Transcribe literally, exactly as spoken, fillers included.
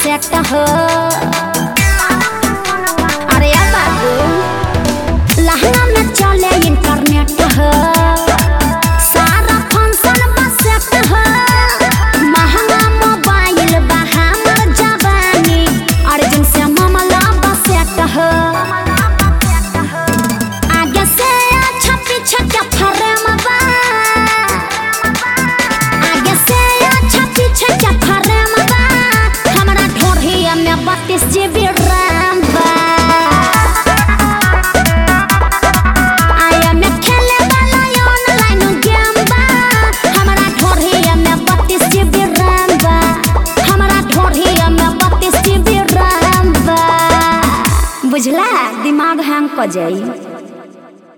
Set हो। अरे बाबू लहंगा में चले इंटरनेट हो, सारा फंक्शन बस सेट हो। महंगा मोबाइल बा हमर जवानी, अर्जुन से मामला बस सेट हो। आगे से अच्छा पीछे क्या फ्रेम बा, आगे से अच्छा पीछे क्या फ्रेम बा। हमरा ढोढ़िया में बत्तीस जीबी रैम बा, आया में खेले वाला ऑनलाइन गेम बा। हमरा ढोढ़िया में बत्तीस जीबी रैम बा, हमरा ढोढ़िया में बत्तीस जीबी रैम बा। बुझला, दिमाग हैंग क जाई।